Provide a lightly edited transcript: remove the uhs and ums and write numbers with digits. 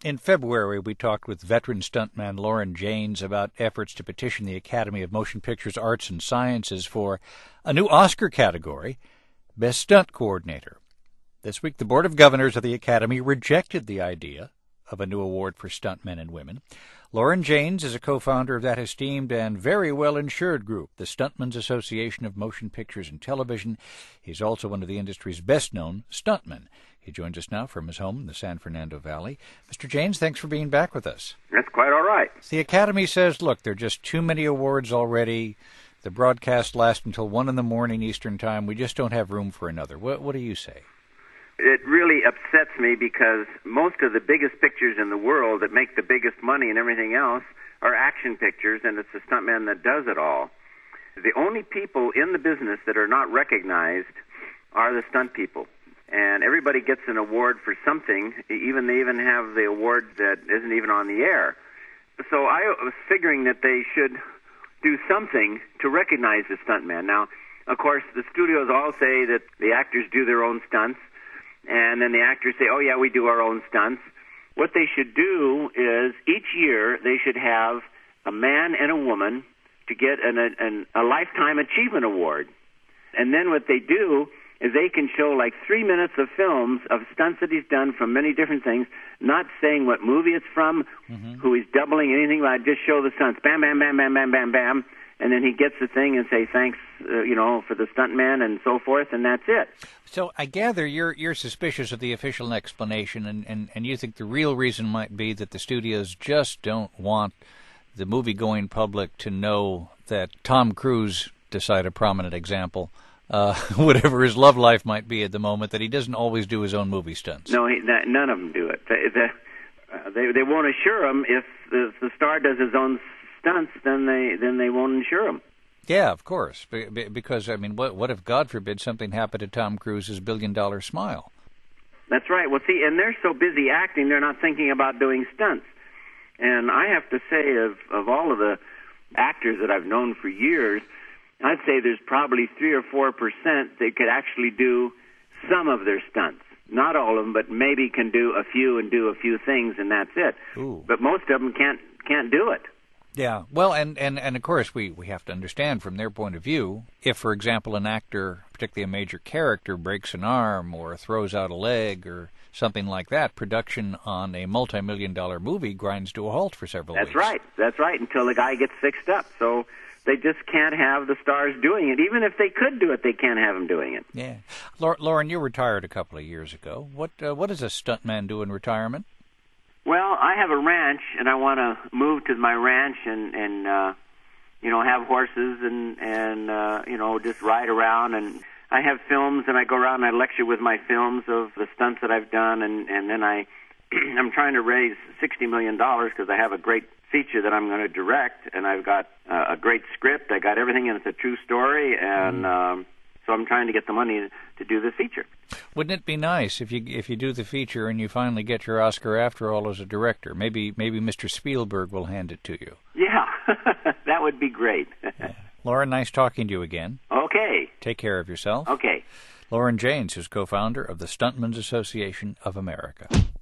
In February, we talked with veteran stuntman Lauren Janes about efforts to petition the Academy of Motion Pictures Arts and Sciences for a new Oscar category, Best Stunt Coordinator. This week, the Board of Governors of the Academy rejected the idea of a new award for stuntmen and women. Lauren Janes is a co-founder of that esteemed and very well-insured group, the Stuntmen's Association of Motion Pictures and Television. He's also one of the industry's best-known stuntmen. He joins us now from his home in the San Fernando Valley. Mr. Janes, thanks for being back with us. That's quite all right. The Academy says, look, there are just too many awards already. The broadcast lasts until 1 a.m. Eastern Time. We just don't have room for another. What do you say? It really upsets me because most of the biggest pictures in the world that make the biggest money and everything else are action pictures, and it's the stuntman that does it all. The only people in the business that are not recognized are the stunt people. And everybody gets an award for something. They even have the award that isn't even on the air. So I was figuring that they should do something to recognize the stuntman. Now, of course, the studios all say that the actors do their own stunts, and then the actors say, oh, yeah, we do our own stunts. What they should do is each year they should have a man and a woman to get a Lifetime Achievement Award. And then what they do is they can show like 3 minutes of films of stunts that he's done from many different things, not saying what movie it's from, who he's doubling, anything like just show the stunts, bam, bam, bam, bam, bam, bam, bam, and then he gets the thing and say thanks, for the stuntman and so forth, and that's it. So I gather you're suspicious of the official explanation, and you think the real reason might be that the studios just don't want the movie-going public to know that Tom Cruise, to cite a prominent example, whatever his love life might be at the moment, that he doesn't always do his own movie stunts. No, none of them do it. They won't assure him if the star does his own stunts, then they won't insure him. Yeah, of course, because, I mean, what if, God forbid, something happened to Tom Cruise's billion-dollar smile? That's right. Well, see, and they're so busy acting, they're not thinking about doing stunts. And I have to say, of all of the actors that I've known for years, I'd say there's probably 3 or 4% that could actually do some of their stunts. Not all of them, but maybe can do a few things, and that's it. Ooh. But most of them can't do it. Yeah, well, and of course we have to understand from their point of view, if, for example, an actor, particularly a major character, breaks an arm or throws out a leg or something like that, production on a multi-million-dollar movie grinds to a halt for several weeks. That's right, until the guy gets fixed up. So they just can't have the stars doing it. Even if they could do it, they can't have them doing it. Yeah. Lauren, you retired a couple of years ago. What does a stuntman do in retirement? Well, I have a ranch, and I want to move to my ranch and have horses and just ride around. And I have films, and I go around and I lecture with my films of the stunts that I've done, and then I'm trying to raise $60 million because I have a great feature that I'm going to direct, and I've got a great script. I got everything, and it's a true story, and so I'm trying to get the money to do the feature. Wouldn't it be nice if you do the feature and you finally get your Oscar after all as a director? Maybe Mr. Spielberg will hand it to you. Yeah, that would be great. Yeah. Lauren, nice talking to you again. Okay. Take care of yourself. Okay. Lauren Janes is co-founder of the Stuntmen's Association of America.